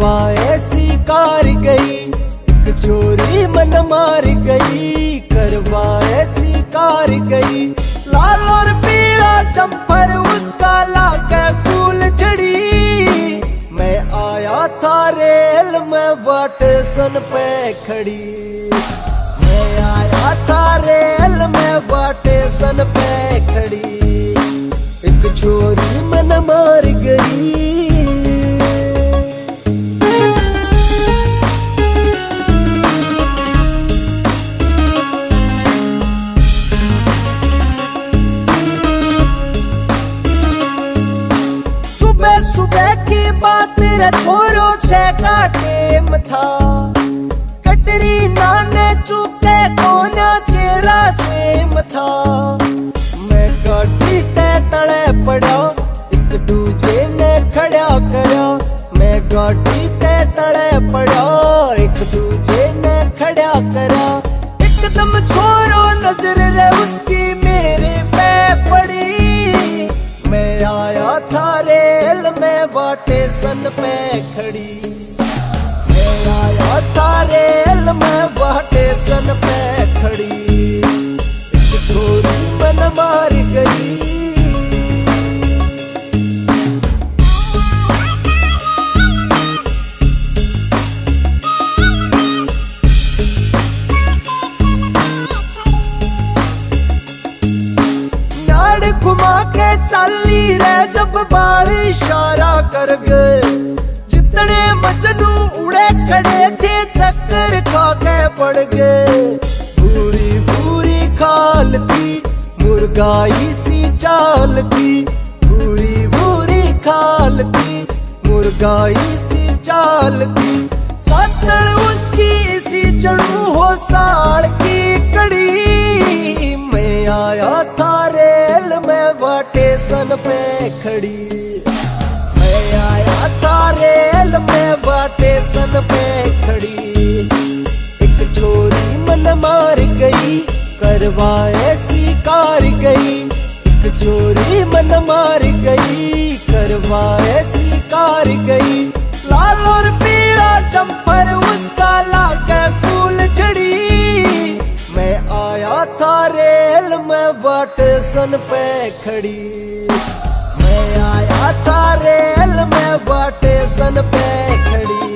करवा ऐसी कार गई, एक चोरी मन मार गई, करवा ऐसी कार गई। लाल और पीला जम्पर उसका लाके फूल चढ़ी, मैं आया था रेल में स्टेशन पे खड़ी, मैं आया था रेल में स्टेशन पे खड़ी, एक चोरी मन मार गई। सुबह की बात रे छोरो छे का टेम था, कटरीना ने चुके कोना चेहरा सेम था। मैं गाड़ी ते तले पड़ा, एक दूजे ने खड़ा करा, मैं गाड़ी ते तले पड़ा, एक दूजे ने खड़ा करा। एकदम छोरो नजर रे उसकी मेरे पे पड़ी, मैं आया था रेल में स्टेशन पे खड़ी, मैं आया था रेल में स्टेशन पे खड़ी, एक छोरी मन मार गई। नाड़ घुमा के चली रे जब बाल इशारा कर गए, जितने मजनू उड़े खड़े थे चक्कर खा के पड़ गए। पूरी पूरी खाल थी मुर्गाई सी चाल थी, पूरी पूरी खाल थी मुर्गाई सी चाल थी। सातड़ उसकी इसी चढ़ू हो साड़ की कड़ी, मैं आया था रेल में स्टेशन पे खड़ी, मैं आया था रेल में स्टेशन पे खड़ी, एक छोरी मन मार गई, करवा ऐसी कार गई, एक छोरी मन मार गई, करवा ऐसी कार गई। लाल और पीला जम्पर उसका लाके फूल चढ़ी, मैं आया था रेल में स्टेशन पे खड़ी, मैं आया था रेल में स्टेशन पे खड़ी,